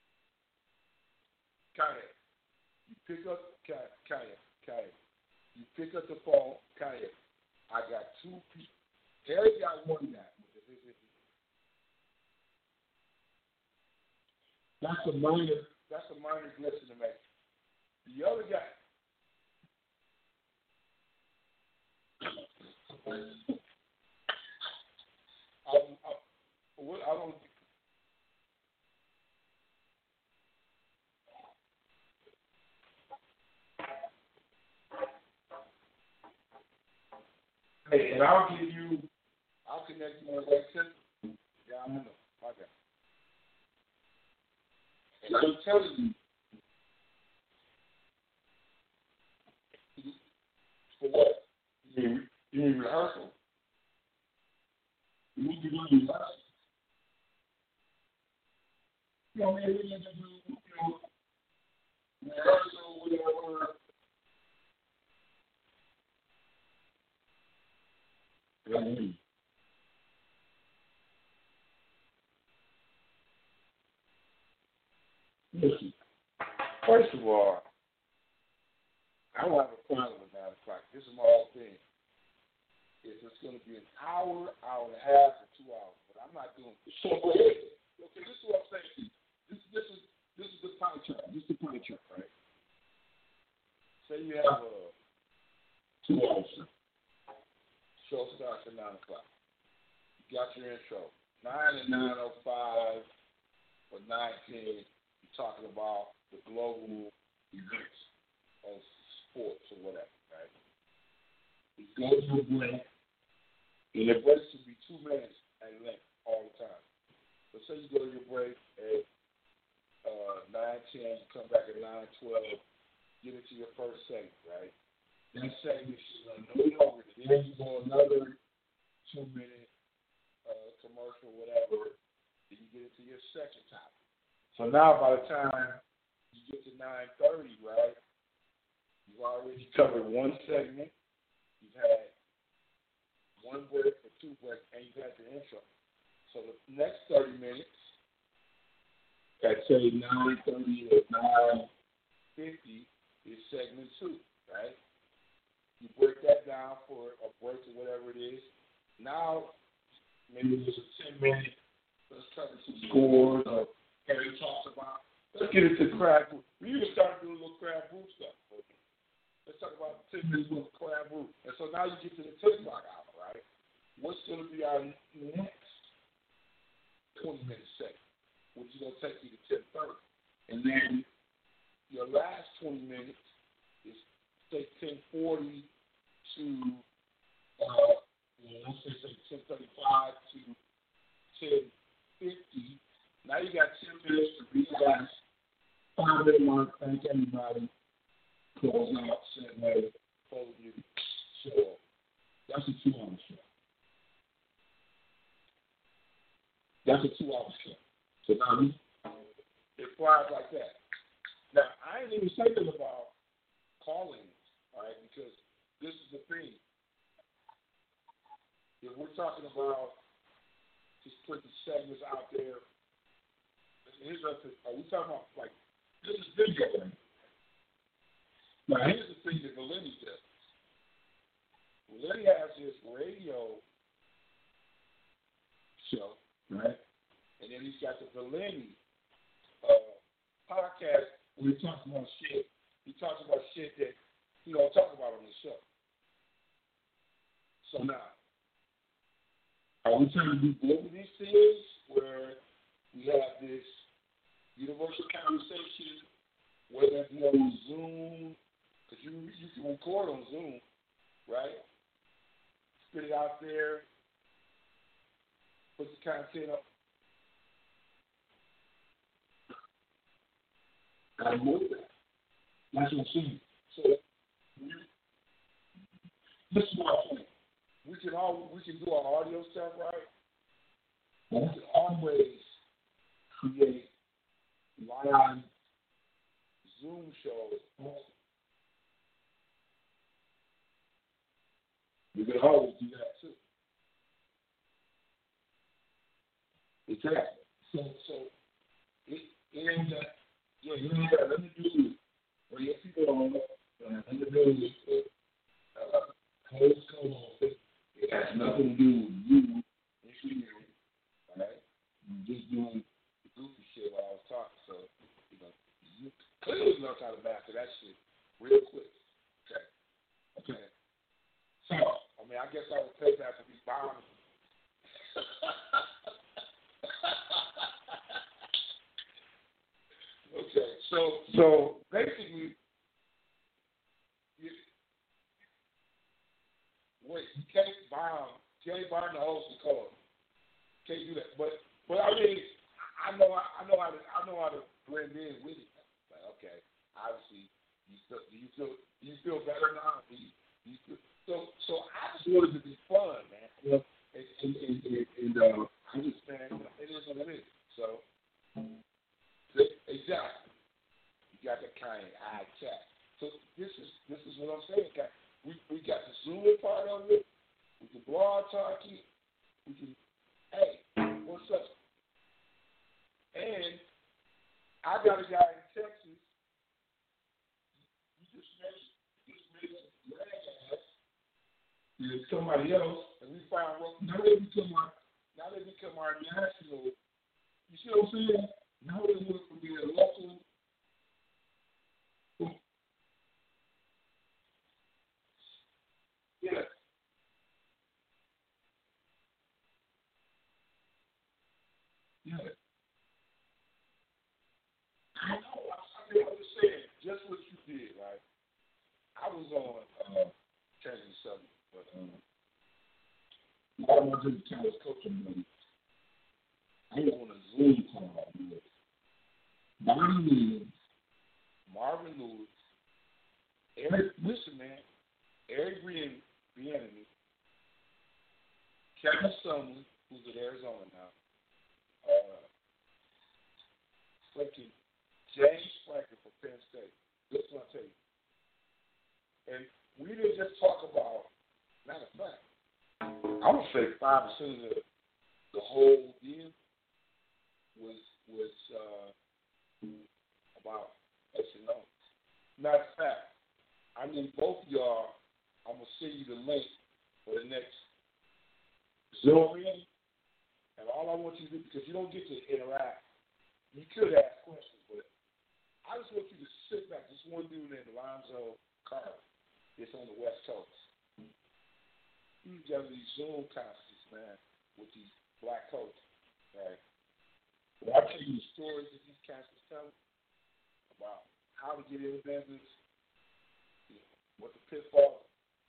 Kanye. You pick up Kanye, Kanye. You pick up the phone, Kanye. I got two people. Harry got one guy. That's a minor. That's a minor glitch in the matrix. The other guy. I, I, what, I don't. Hey, and I'll give you. I'll connect you on that system. Yeah, I know. My God. And I'm telling you, for what? You mean, you mean rehearsal? You need to do rehearsal. You know, man, we need to do, you know, rehearsal, whatever. Right. Listen, first of all, I don't have a problem with nine o'clock. This is my whole thing. If it's going to be an hour, hour and a half, or two hours, but I'm not doing it. So, okay, this is what I'm saying. This, this is this is the pie chart. This is the pie chart, right? Say you have a two hours. Show starts at nine o'clock. You got your intro. Nine and nine oh five or nine ten. Talking about the global events of sports or whatever, right? You go to a break, and the break should be two minutes at length all the time. So say you go to your break at uh, nine ten, you come back at nine twelve, get into your first segment, right? That segment should run no longer. Then you go another two-minute uh, commercial, whatever, then you get into your second topic. So now by the time you get to nine thirty, right, you've already covered one segment, you've had one break or two breaks, and you've had your intro. So the next thirty minutes, at say nine thirty or nine fifty, is segment two, right? You break that down for a break or whatever it is. Now, maybe it's a ten minute, let's cover some scores or Harry talks about, let's get into crab brew. We even started doing a little crab brew stuff. Let's talk about ten minutes with crab brew. And so now you get to the ten o'clock hour, right? What's going to be our next twenty minute segment? Which is going to take you to ten thirty. And then your last twenty minutes is, say, ten forty to, uh, let's say, say ten thirty-five to ten fifty. Now you got ten minutes to relax, five minute mark, thank everybody, close out, set way, close you. So that's a two hour show. That's a two hour show. So now it flies like that. Now I ain't even thinking about calling, all right, because this is the thing. if we're talking about just putting segments out there, here's what are we talking about? Like, this is video. Now, here's the thing that Valenti does. Valenti has his radio show, right? And then he's got the Valenti uh, podcast where he talks about shit. He talks about shit that he don't talk about on the show. So now, are we trying to do both of these things where we have this universal conversation, whether it be on Zoom, because you, you can record on Zoom, right? Spit it out there, put the content up. I know that. That's what I'm saying. So, we, this is my point. We can all we can do our audio stuff, right? But we can always create live Zoom shows. We can always do that too. Exactly. So, so it, it ain't that. Yeah, you know that. Let me do it. Or your people on uh, let me do it. Uh, host co-host. It has nothing to do with you. You right? You just doing goofy shit while I was talking. So, you know, you clearly learned how to master that shit real quick. Okay. Okay. So, I mean, I guess I would take that to be bombed. Okay. So, so basically, you, wait, you can't bomb. You can't bomb the host and call. Can't do that. But, but I mean, I know, I know how to, I know how to blend in with it. Like, okay, obviously, you still, do you feel, do you feel better now? Do you, do you feel, so, so I just wanted to be fun, man. You know, and, and, and, and, and uh, I just, man, it is what it is. So, exactly. You got that kind of eye check. So this is this is what I'm saying. We we got the Zoom part of it. We can blog talking. We can, hey, what's up? And I got a guy in Texas. You just mentioned, just mentioned Rag and somebody else, and we found now they become our now they become our national. You see what I'm saying? Now they went from being local. Yeah. Yeah. I know. I mean, I'm just saying, just what you did, right? I was on uh, changing the subject, but um, I wasn't the tennis coaching buddy. I was on a Zoom call with Marvin Lewis, Marvin Lewis, Eric, listen, man, Eric Green, Bieniemy, Kevin Sumlin, who's in Arizona now, uh, fucking James Franklin from Penn State. This is what I'll tell you. And we didn't just talk about, matter of fact, I would say five percent of the, the whole deal was was uh, about S and O. Matter of fact, I need both of y'all. I'm gonna send you the link for the next Zoom in, and all I want you to do, because you don't get to interact, you could ask questions, but I just want you to sit back. Just one dude named Alonzo Carter. It's on the West Coast. He's got these Zoom conferences, man, with these black coaches, right? But I tell you the stories that these cats was telling about how to get in business, you know, what the pitfalls.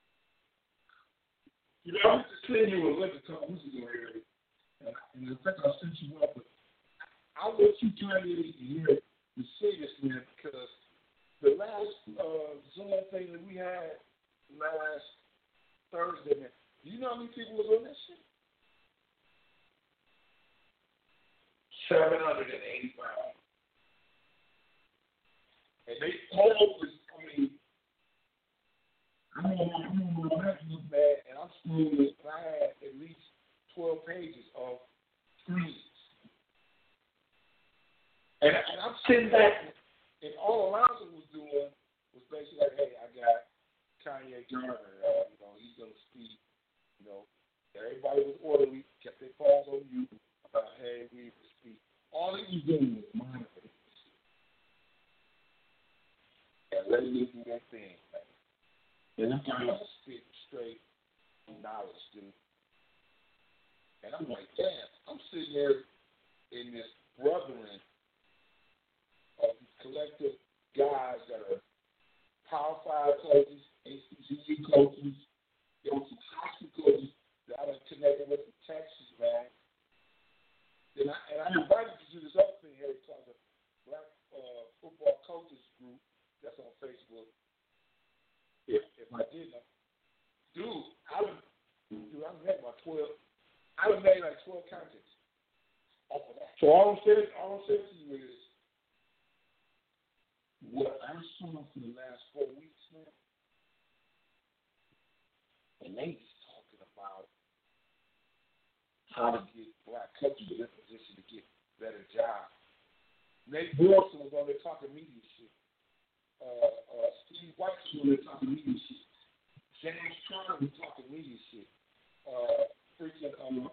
You know, I was just saying you were looking to weeks ago here, and, and in fact, I sent you up, but I want you trying to hear the serious, man, because the last uh, Zoom thing that we had last Thursday, man, do you know how many people was on that shit? seven hundred eighty-five. And they all was, I mean, I I'm on my, I'm on my MacBook, man, and I'm scrolling, and I had at least twelve pages of screens. And, and I'm sitting back, and all Alonzo was doing was basically like, hey, I got Kanye Garner, uh, you know, he's going to speak, you know. Everybody was orderly, kept their phones on you about, hey, we will speak. All he was doing was monitoring. And let him do that thing, man. And this guy was spit straight knowledge, dude. And I'm like, damn, I'm sitting there in this brethren of these collective guys that are Power Five coaches, A C C U coaches, there were some high school coaches that I was connected with in Texas, man. And I, and I invited you to this other thing here called the Black uh, Football Coaches Group that's on Facebook. If if I didn't, dude, I would, dude, I made about twelve. I would made like twelve contacts off of that. So all I'm saying, all I'm saying to you is, what I saw for the last four weeks, man, and they just talking about how to get black coaches in a position to get better jobs. Nate Wilson was on there talking media shit. Uh, uh, Steve White was on there talking media shit. James Conner was talking media shit. Uh, freaking, um,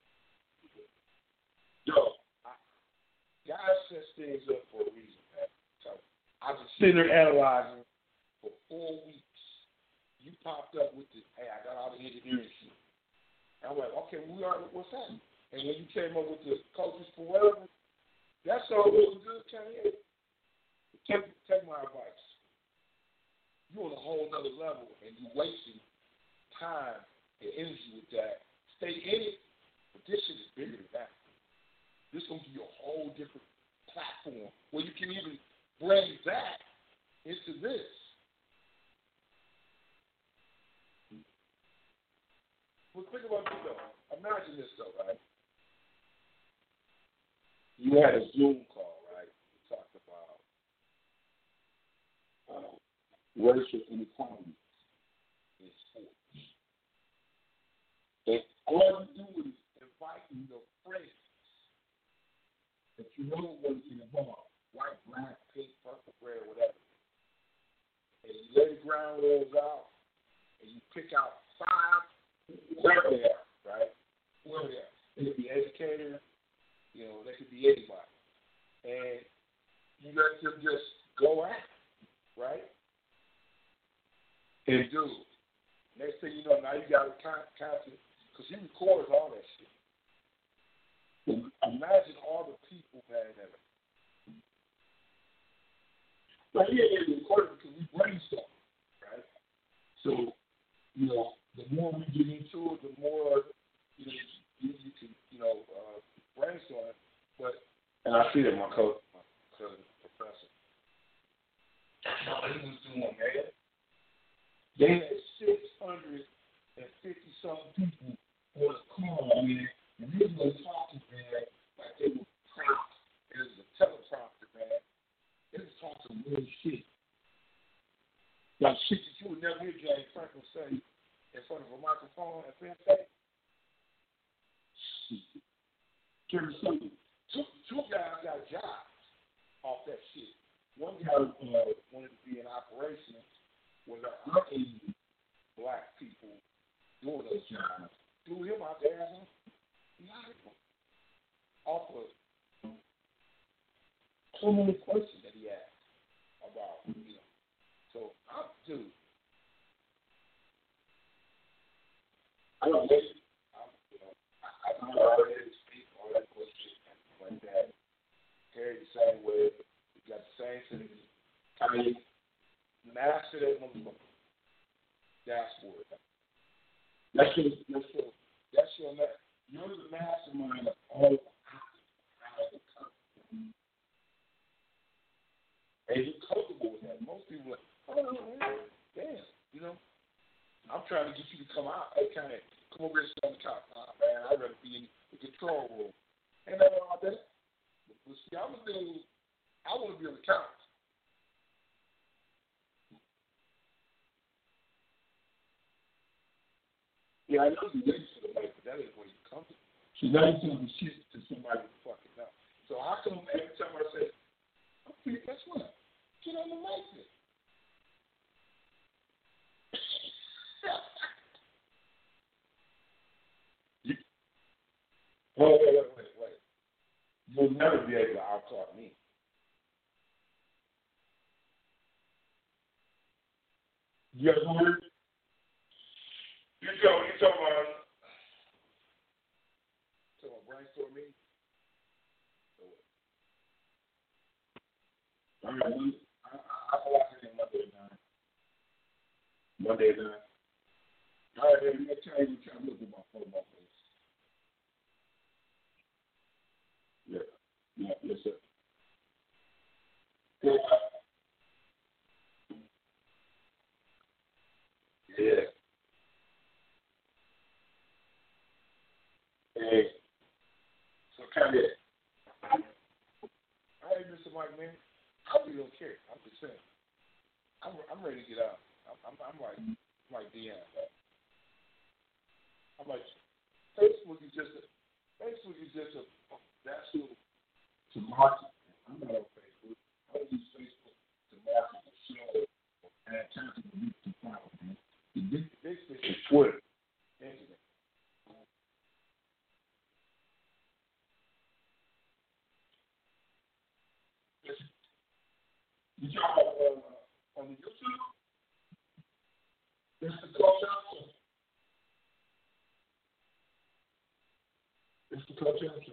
yo, I, guys set things up for a reason, man. So I was sitting there analyzing for four weeks. You popped up with the, hey, I got all the engineering shit. And I'm like, okay, we are, what's happening? And when you came up with the coaches for whatever, that's all really good, Kanye. Take, take my advice. You're on a whole nother level, and you're wasting time and energy with that. Stay in it, but this shit is bigger than that. This is going to give you a whole different platform where you can even bring that into this. Well, think about this, though. Imagine this, though, right? You had a Zoom call, right? You talked about uh, racial inequality in sports. And all you do is inviting your friends that you know was involved, white, black, pink, purple, red, whatever. And you lay the ground rules out, and you pick out five, whoever they are, right? Whoever they are. They could be educators, you know, they could be anybody. And you let them just go at it, right? And dude, next thing you know, now you got a content, because he records all that shit. Imagine all the people, man, that are. But here it is recorded because we brainstorm, right? So, you know, the more we get into it, the more, you know, you, you can, you know, uh, brainstorm. But, and I see that my coach, my cousin, professor, that's all he was doing, man. They had six hundred fifty something people on the call, man, and they were talking, man, like they were prompts. It was a teleprompter, man. They was talking real shit. Like shit that you would never hear James Franklin say in front of a microphone at Penn State. Two, two guys got jobs off that shit. One guy uh, wanted to be in operations where there aren't any black people doing those jobs. Threw him out there and he hired him. Off of so many questions that he asked about, you know. So, I'm, dude, I don't know. I'm, you know, I, I don't know how to speak all that bullshit like that. Carry the same way. We got the same thing. I mean, master that motherfucker. Dashboard. That's your, that's your, that's your, you're the mastermind of all. And you're comfortable with that. Most people are like, oh, man, damn, you know. I'm trying to get you to come out. Hey, kind of come over here and sit on the couch. Nah, man, I'd rather be in the control room. Ain't nothing wrong with that. But see, I'm a dude, I want to be on the couch. Yeah, I know you listen to the mic, but that ain't where you come to. So now you're telling shit to somebody who fucking know. So how come every time I say, okay, guess what? Get on the mic then. you, wait, wait, wait, wait, wait. You'll never be able to out-talk me. You ever heard? You go, you talking about, talking about brainstorm me? All right, I, I, I like it Monday at nine. Monday at nine. All right, baby, let's tell you what I'm looking at my phone, my face. Yeah, yeah, yes, sir. Yeah. Yeah. Hey, so kind of, I ain't Mister Mike, man. I really don't care. I'm just saying. I'm I'm ready to get out. I'm I'm, I'm like I'm like Deion. I'm like Facebook is just a Facebook is just a that's who to market. I'm not on Facebook. I don't use Facebook to market the show and at times to reach the power, man. The big big thing is Twitter. Internet. You talk about uh, on the YouTube? It's the Coach Show. It's the Coach Show.